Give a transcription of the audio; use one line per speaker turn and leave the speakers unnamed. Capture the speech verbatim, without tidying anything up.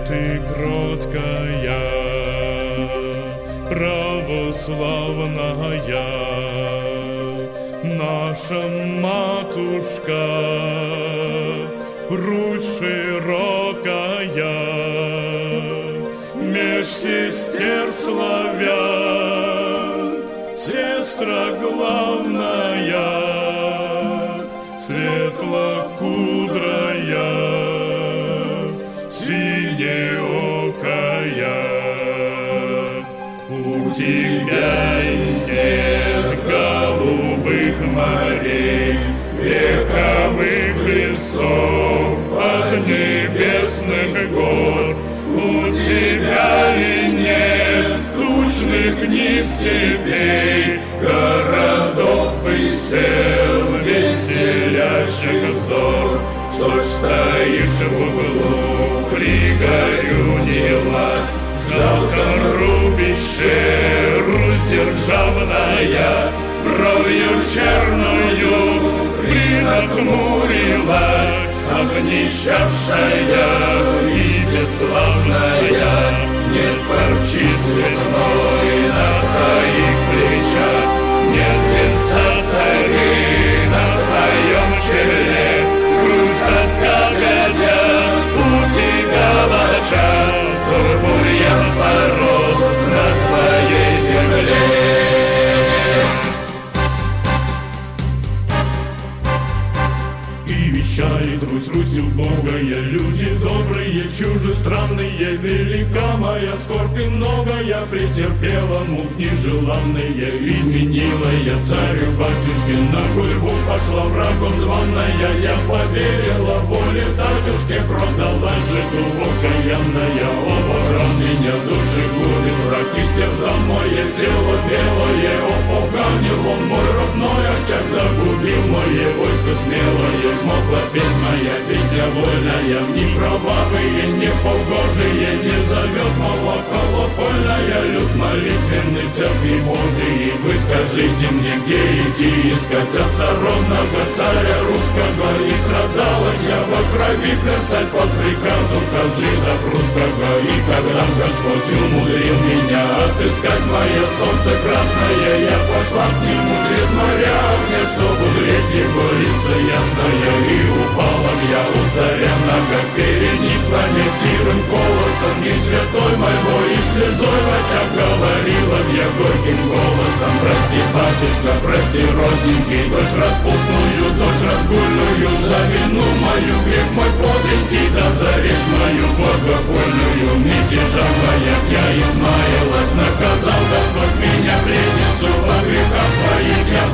ты кроткая, православная, наша матушка, Русь широкая, меж сестер славян, сестра главная, светлокудрая, синеокая. У тебя нет голубых морей, вековых лесов, поднебесных гор. У тебя ли нет тучных нив степей, городов и сел, веселящих взор? Что ж стоишь в углу, пригорюнилась, в жалком рубище Русь державная, бровью черную ты нахмурилась, обнищавшая и бесславная. Нет парчи цветной на твоих плечах, нет венца царей на твоем челе. Грусть, тоска, хотя у тебя в очах, взор бурьян порос на твоей земле. Вещает Русь, Русь убогая, люди добрые, чужестранные, велика моя скорбь и многое претерпела, мук нежеланные, изменила я царю батюшке, на гульбу пошла врагом званая, я поверила воле татюшке, продалась жиду окаянная. О, пограм меня души губит, враг истерзал мое тело белое, о, поганил он мой родной очаг, загубил мое войско смелое, смогла петь моя песня вольная, ни кровавые, ни погожие, не зовет молоко колокольная, люд молитвенный церкви Божией. Вы скажите мне, где идти искать отца родного, царя русского, и страдалась я во крови плясать под приказом Кожида прусского. И когда Господь умудрил меня отыскать мое солнце красное, я пошла к нему через моря огня, чтобы узреть его лицо ясное. И упала я у царя нога, перед ним кланясь сирым голосом, и святой моего, и слезой в очах говорила я горьким голосом: прости, батюшка, прости, родненький, дочь распутную, дочь разгульную, за вину мою, грех мой подлинный, да зарежь мою богохульную. Мятежа моя я измаялась, наказал Господь меня, пленницу, во грехах своих я